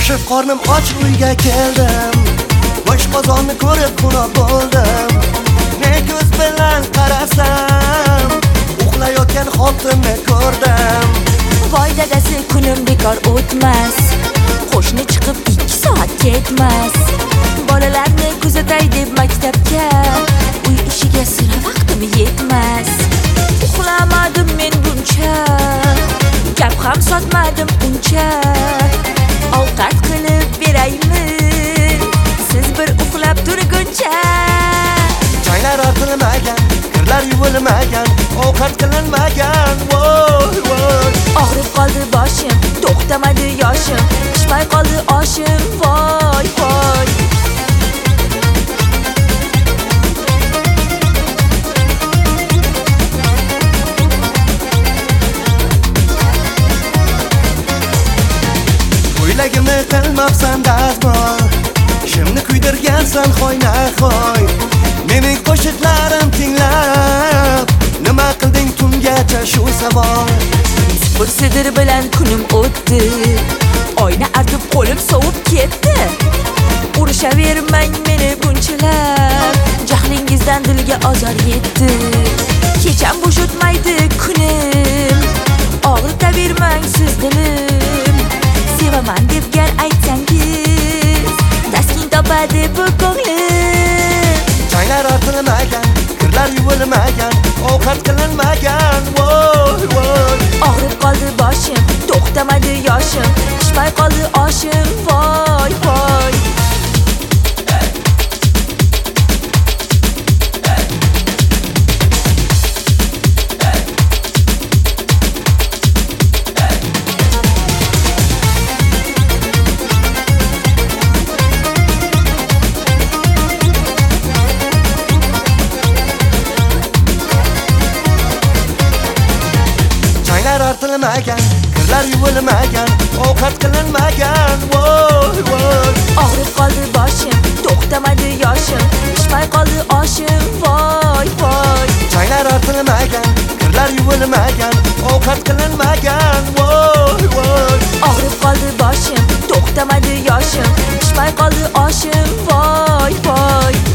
Shoshib qornim och uyga keldim. Bo'sh qozonni ko'rib xunob bo'ldim. Ne ko'z bilan qarasam, uxlayotgan xotinni ko'rdim. Voy dadasi, kunim bekor o'tmas. Qo'shni chiqib 2 soat ketmas. Bolalarni kuzatay deb maktabga, uy ishiga sira vaqtim yetmas. Uxlamadim men buncha, gap ham sotmadim uncha. Ovqat qilib beraymi, siz bir uxlab turguncha. Chaylar ortilmagan, kirlar yuvilmagan, ovqat qilinmagan. Voy voy. Og'rib qoldi boshim, to'xtamadi yoshim, pishmay qoldi oshim. Voy voy. Ko'ylagimni qilmabsan dazmol, shimni kuydirgansan xoyna-xoy. Mening qo'shiqlarim tinglab, nima qilding tungacha shu savol? Bir sidir bilan kunim o'tdi, oyna artib qo'lim sovib ketdi. Urishavermang meni bunchalar, jahlingizdan dilga ozor yetdi. Kecham bo'sh o'tmaydi kunim, og'ritavermang siz dilim. Sevaman deb gar aytsangiz, taskin topadi bu ko'nglim. Chaylar ortilmagan, kirlar yuvilmagan, ovqat qilinmagan. Voy voy. Og'rib qoldi boshim, to'xtamadi yoshim, pishmay qoldi oshim. Voy voy. Chaylar ortilmagan, kirlar yuvilmagan, ovqat qilinmagan. Voy voy. Og'rib qoldi boshim, to'xtamadi yoshim, pishmay qoldi oshim. Voy voy. Chaylar ortilmagan, kirlar yuvilmagan, ovqat qilinmagan. Voy voy. Og'rib qoldi boshim, to'xtamadi yoshim, pishmay qoldi oshim. Voy voy.